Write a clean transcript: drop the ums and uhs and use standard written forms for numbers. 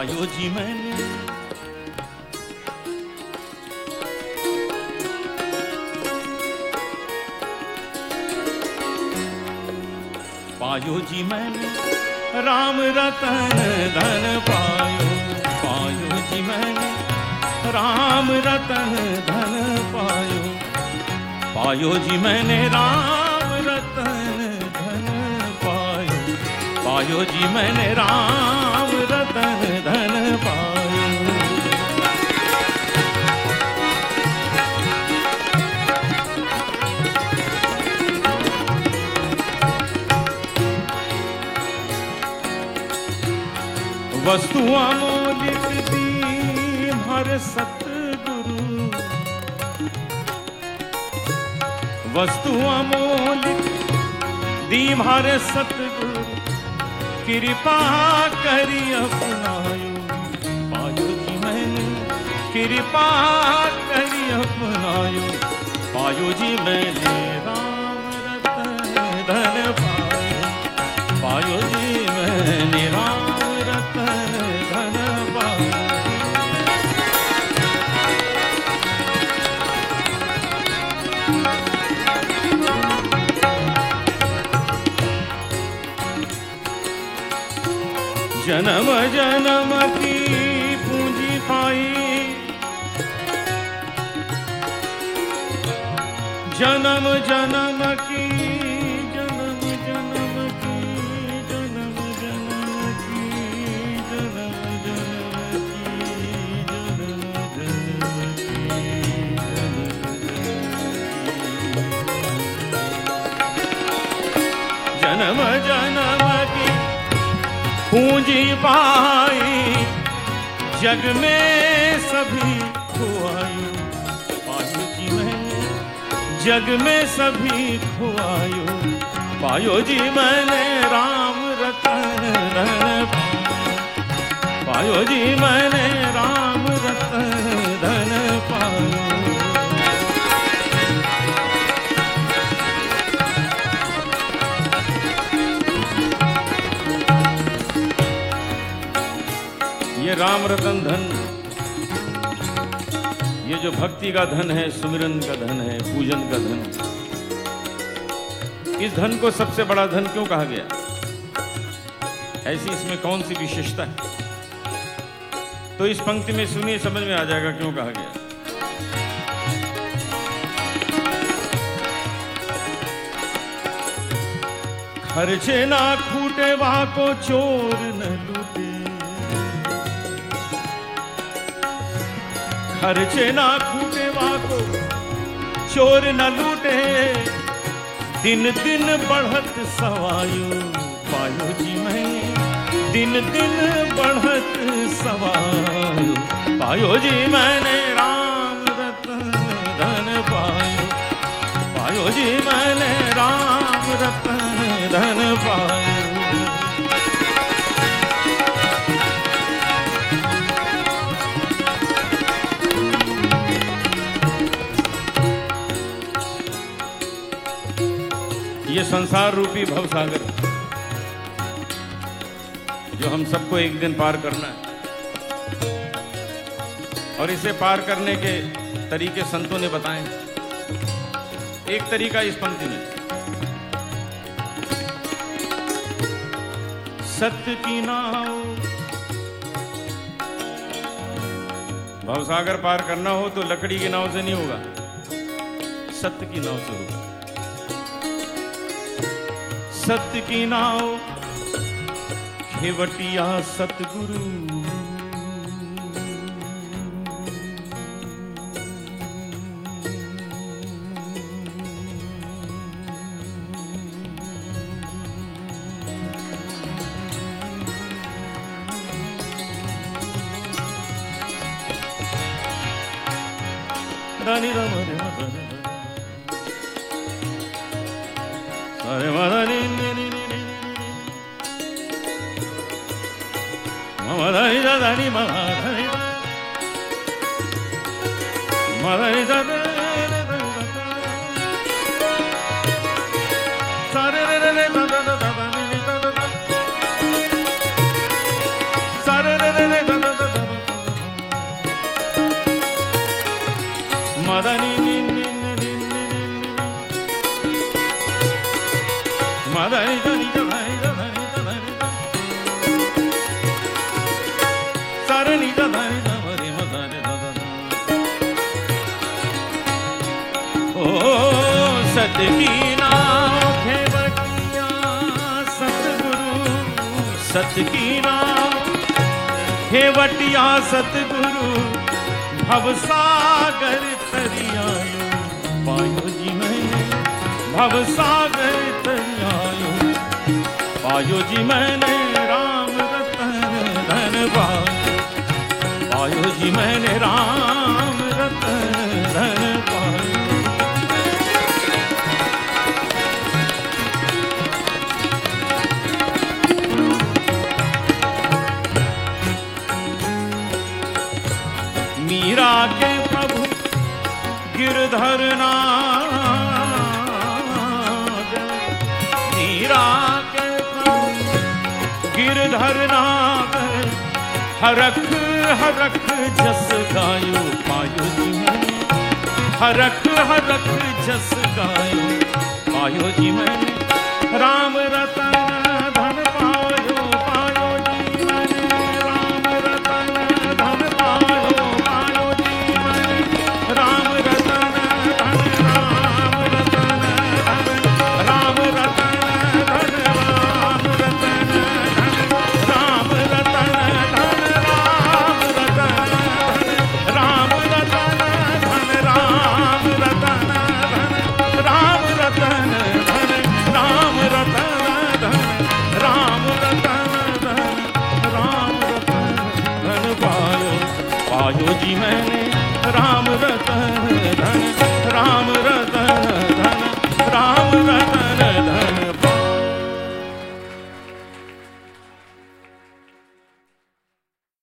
पायो जी मैंने। पायो जी मैंने राम रतन धन पायो, पायो जी मैंने राम रतन धन पायो, पायो जी मैंने राम रतन धन पायो, पायो जी मैंने राम रतन धन पायो। वस्तु अमोलिक दीन हर सतगुरु, वस्तु अमोलिक दीन हर सतगुरु, कृपा करी अपनायो, पायो जी मैंने कृपा करी अपनायो, पायो जी मैंने राम रतन धन पायो, पायो जी मैंने राम रतन धन पायो। जन्म जन्म की पूंजी पाई, जन्म जन्म की, जन्म जन्म की, जन्म जन्म की, जन्म जन्म की, जन्म जन्म की पूंजी पाई, जग में सभी खोआयो, पायो जी मैंने जग में सभी खोआयो, पायो जी मैंने राम रतन धन पायो, पायो जी मैंने राम रतन धन पायो। ये राम रतन धन, ये जो भक्ति का धन है, सुमिरन का धन है, पूजन का धन, इस धन को सबसे बड़ा धन क्यों कहा गया? ऐसी इसमें कौन सी विशेषता है? तो इस पंक्ति में सुनिए, समझ में आ जाएगा क्यों कहा गया। खर्चे ना खूटे वाको चोर न लूटे, खर्चे ना खूटे वाको चोर न लूटे, दिन दिन बढ़त सवायो, पायो जी मैं दिन दिन बढ़त सवायो, पायो जी मैंने राम रतन धन पायो, पायो जी मैंने राम रतन धन पायो। ये संसार रूपी भवसागर जो हम सबको एक दिन पार करना है, और इसे पार करने के तरीके संतों ने बताए। एक तरीका इस पंक्ति में, सत्य की नाव, भवसागर पार करना हो तो लकड़ी की नाव से नहीं होगा, सत्य की नाव से होगा। सत्य की नाव खेवटिया सतगुरु, दानी राम रे अरे मदानी मदानी दानी मदानी मदानी दादा सारे रे रे दादा दादा सारे रे रे दादा मदनी मदनी धनी धनी धनी सरनी धनी धनी मदनी ओ सतकी नाम खेवटिया सतगुरु सतकी नाम खेवटिया सतगुरु भवसागर तरियायो पायो जी मैंने भवसागर तरियायो पायो जी मैंने राम रतन धन पायो जी मैंने राम रतन धन पायो। मीरा के प्रभु गिरधर नाग मीरा के प्रभु गिरधर नाग हरख हरख जस गायो पायो जी मैंने हरख हरख जस गायो पायो जी मैंने राम रतन धन पायो पायो जी मैंने राम रतन धन पायो पायो जी मैंने राम रतन धन राम रतन धन राम रतन धन राम रतन धन राम रतन धन राम रतन राम रतन धन राम रतन धन राम रतन धन राम रतन धन राम रतन धन राम रतन धन पायो पायो जी मैंने राम रतन धन राम रतन धन राम रतन